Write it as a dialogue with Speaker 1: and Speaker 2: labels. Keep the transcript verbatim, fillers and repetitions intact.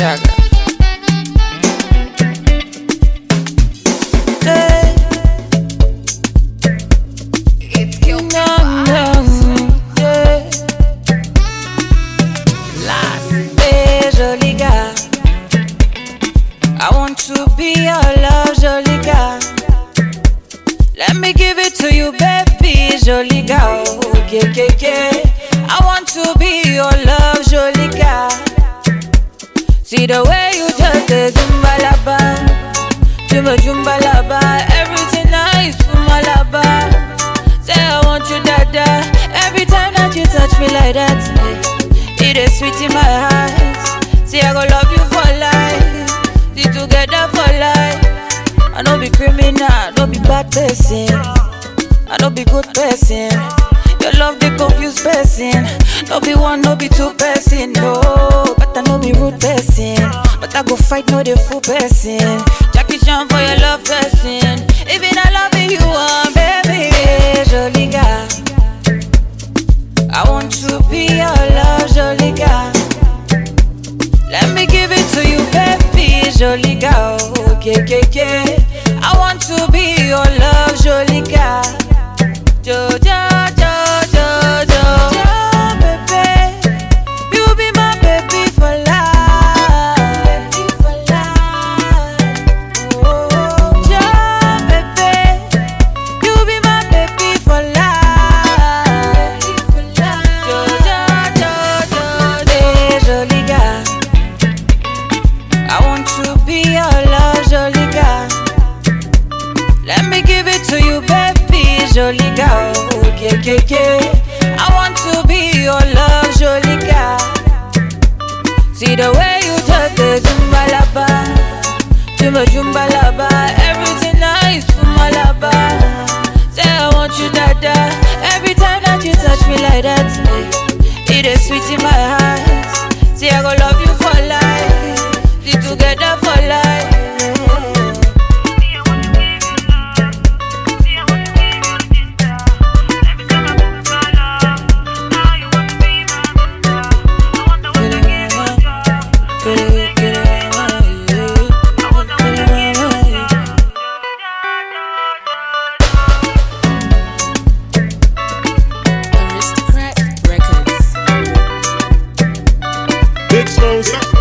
Speaker 1: Jaga.
Speaker 2: It's killed me.
Speaker 1: Hey, joli gars, I want to be your love, joli gars. Let me give it to you, baby, joli gars. Oh, yeah, yeah, yeah. I want to be your love, joli gars. See the way you just the zumbalaba, jumba jumbalaba, everything nice, fumalaba. Say I want you, dada. Every time that you touch me like that, eh, it is sweet in my eyes. See I go love you for life, see together for life. I no be criminal, no be bad person, I no be good person. Your love they confuse person, no be one, no be two person, no. But I no be rude person, but I go fight no the full person. Jackie Chan for your love person, even I love you, one baby, joli gars. I want to be your love, joli gars. Let me give it to you, baby, joli gars. Oh, yeah, yeah, yeah. I want to be your love, joli gars. Jo, jo, jo, jo, jo, jo, baby. You be my baby for life, baby for life. Oh, jo, baby. You be my baby for life, baby for life. Jo, jo, jo, jo, hey, joli gars. I want to be your love, joli gars. Let me give it to you, baby, joli gars. Oh, yeah, yeah, yeah. I want to be your love, joli gars. See the way you just the zumbalaba, jumba jumbalaba, everything nice, fumalaba. Say I want you, dada. Every time that you touch me like that, eh, it is sweet in my eyes. See I go love you for life, see together for life.
Speaker 3: Big Smoke.